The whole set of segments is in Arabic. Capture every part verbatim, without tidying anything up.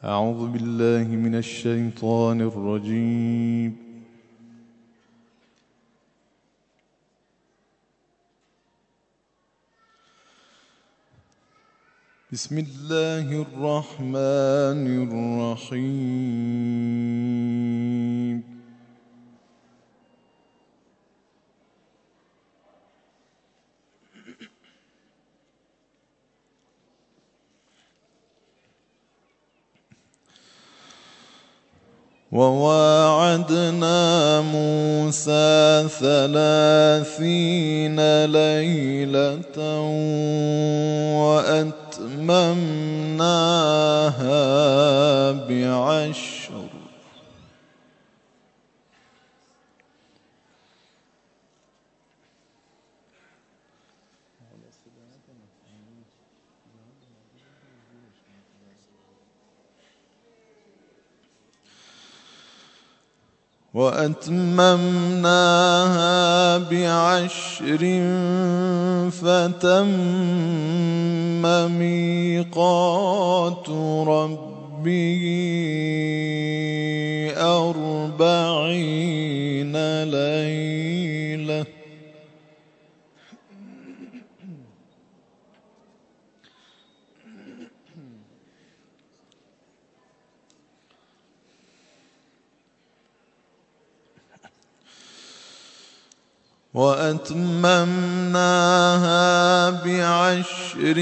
أعوذ بالله من الشيطان الرجيم. بسم الله الرحمن الرحيم. وواعدنا موسى ثلاثين ليلة وأتممناها بعشر وأتممناها بعشر فتم ميقات ربه أربعين ليلة وأتممناها بعشر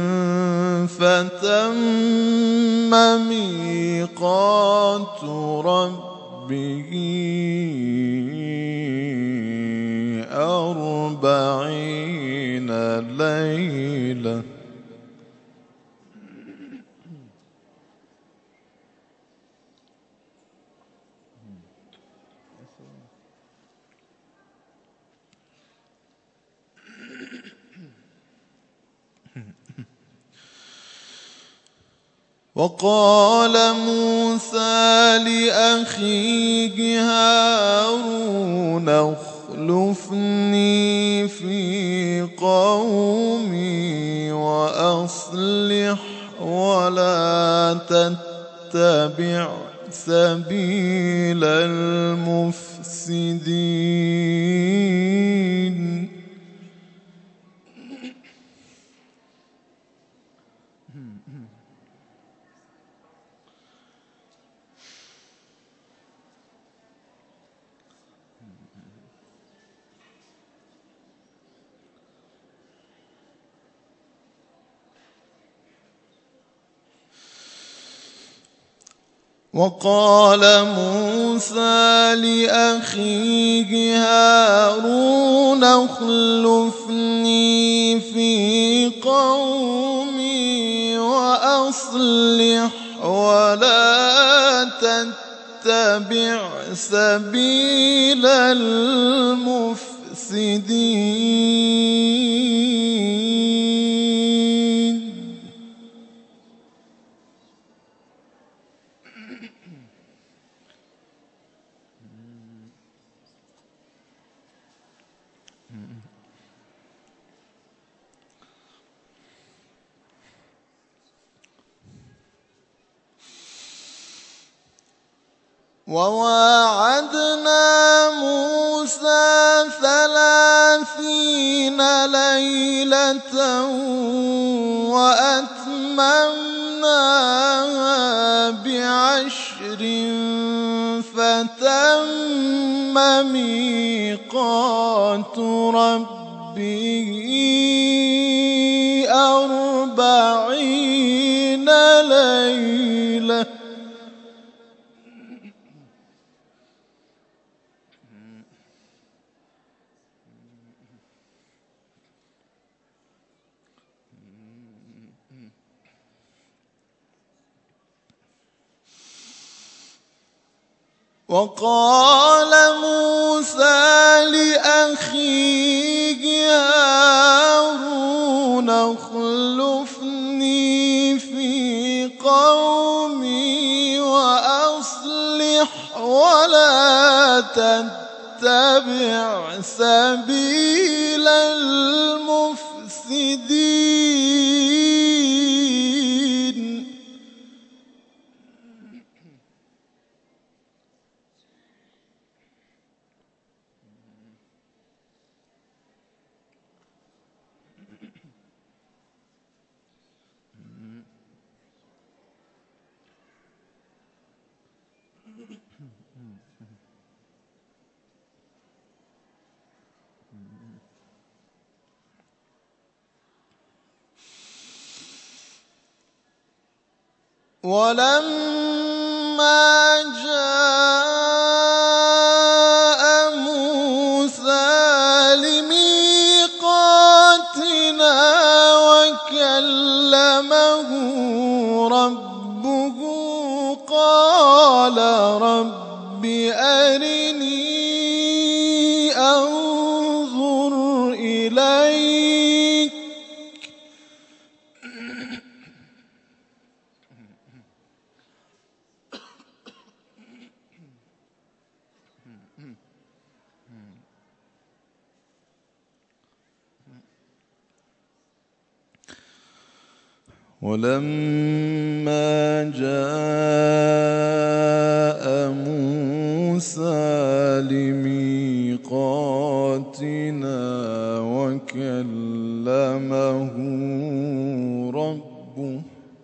فتم ميقات ربه أربعين ليلة وقال موسى لأخيه هارون اخلفني في قومي وأصلح ولا تتبع سبيل المفسدين. وقال موسى لأخيه هارون اخلفني في قومي وأصلح ولا تتبع سبيل المفسدين. وواعدنا موسى ثلاثين ليلة وأتممناها بعشر فتم ميقات ربه أربعين ليلة وقال موسى لأخيه هارون اخلفني في قومي وأصلح ولا تتبع سبيل المفسدين. ولما جاء موسى لميقاتنا وكلمه ربه قال رب أرني أنظر إليك ولما جاء موسى لميقاتنا وكلمه ربه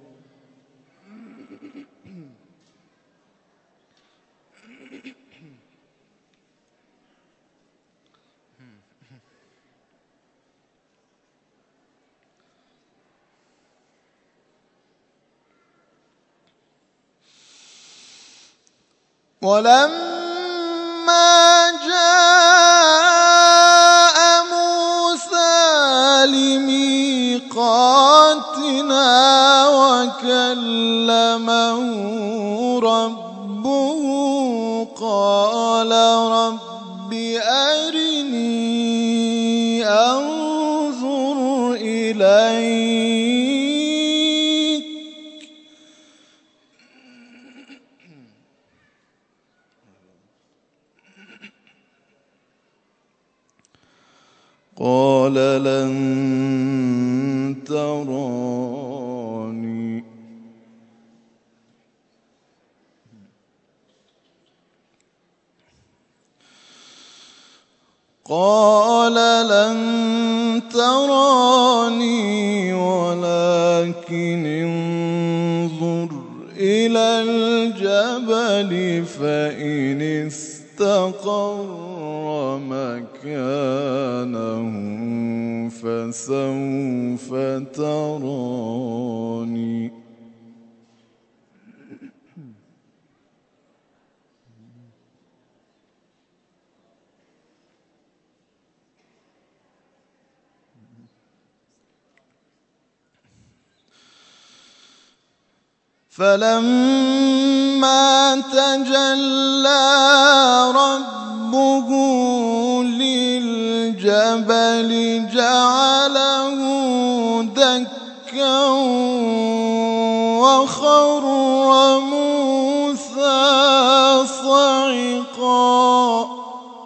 ولما جاء موسى لميقاتنا وكلمه ربه قال رب أرني أنظر إليك قال لن تراني قال لن تراني ولكن انظر إلى الجبل فإن استقر مكانه فسوف تراني فلما تجلى ربه للجبل جعله دكا وخر موسى صعقا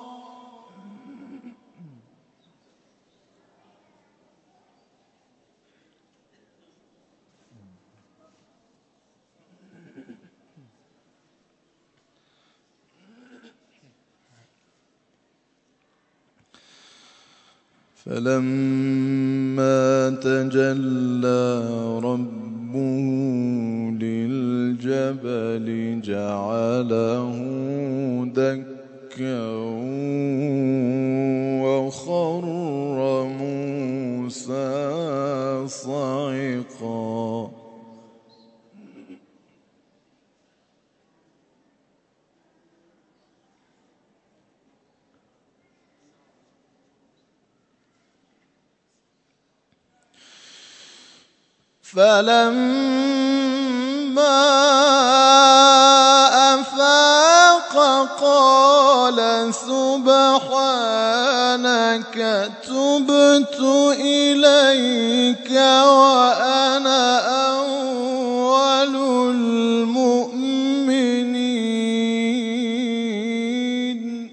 فلما تجلى ربه للجبل جعله دكا وخر موسى صعقا فلما أفاق قال سبحانك تبت إليك وأنا أول المؤمنين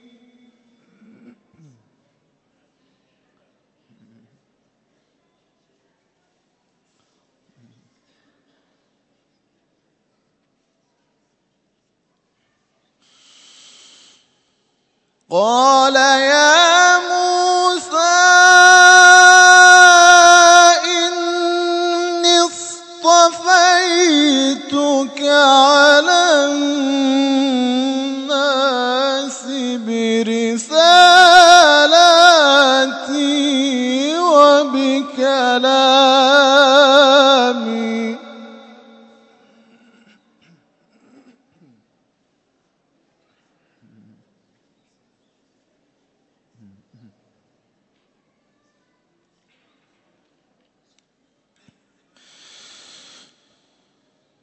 قال يا موسى إني اصطفيتك على الناس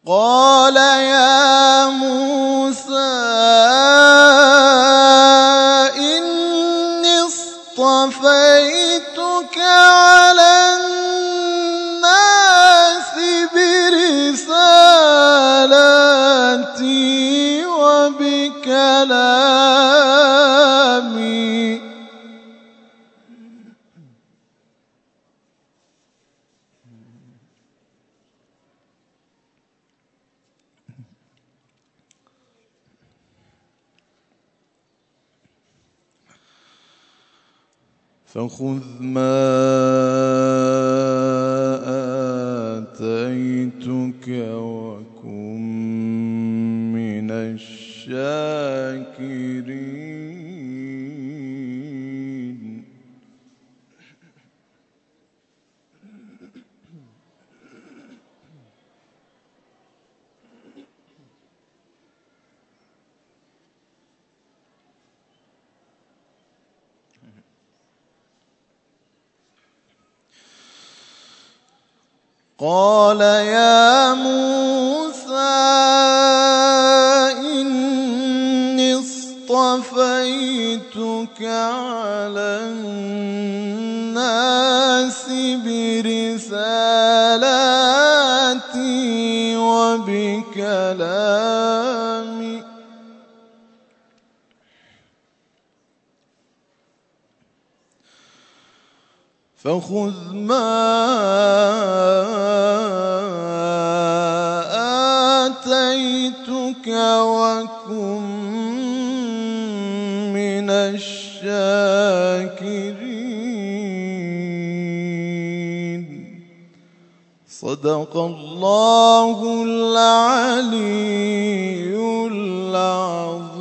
قال يا موسى إني اصطفيتك على الناس برسالاتي وبكلامي فخذ ما آتيتك وكن من الشاكرين. قال يا موسى إني اصطفيتك على الناس برسالاتي وبكلامي فخذ ما آتيتك وكن من الشاكرين. صدق الله العلي العظيم.